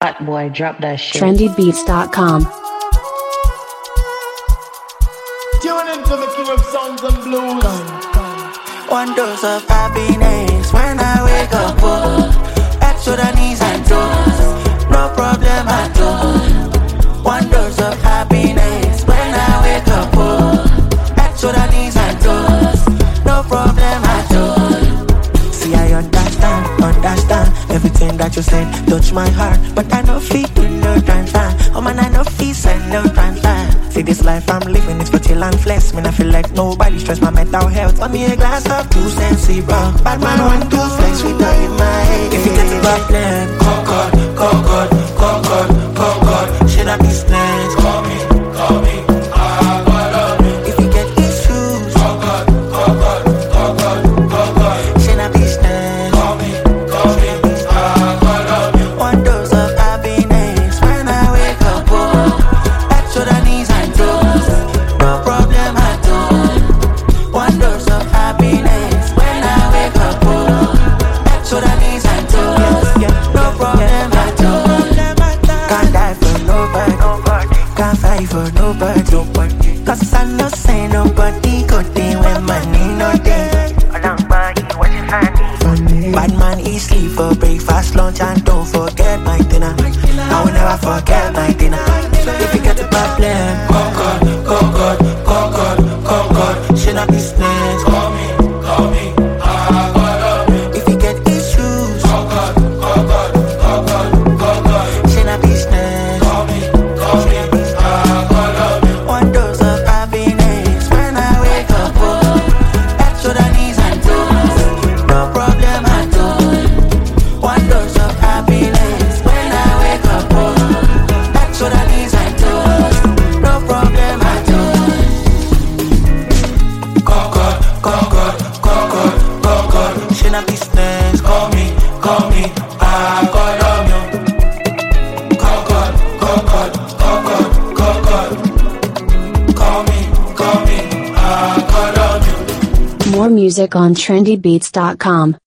Hot boy, drop that shit. trendybeats.com. Tune into the king of sounds and blues. One dose of happiness when I wake up. Head to the knees and toes, no problem at all. One dose of happiness when I wake up. Head to the knees and toes, no problem at all. See, I understand everything that you said. Touch my heart, but I know feet do no transfer. Oh man, I know feet send no transfer. See, this life I'm living, it's for chill and flex. Man, I feel like nobody stress my mental health. Want me a glass of juice and see, bro. Bad man want to flex with her in my head. If you get a problem, call God. Should I be snatched? Call me. If you get issues, call God. Should I be snatched? Call me. One dose of happiness when I wake up. Back to the knees and toes, no problem at all. One dose of happiness when I wake up. Back to the knees and toes, no problem at all. Can't die for nobody, can't fight for nobody. Cause I know say nobody go there when money no day. Bad man eat, sleep for breakfast, lunch and don't forget my dinner. I will never forget my dinner. If you get a problem, call God. Should not be snatched. Call me. If you get issues, call God. Should not be snatched. Call me. One dose of happiness when I wake up. Back to the knees and toes, no problem at all. One dose of happiness when I wake up. Back to the knees and toes, no problem at all. Call God. Should not be snatched. Call me. I call on you. Call God. Call me. I call on you. More music on trendybeats.com.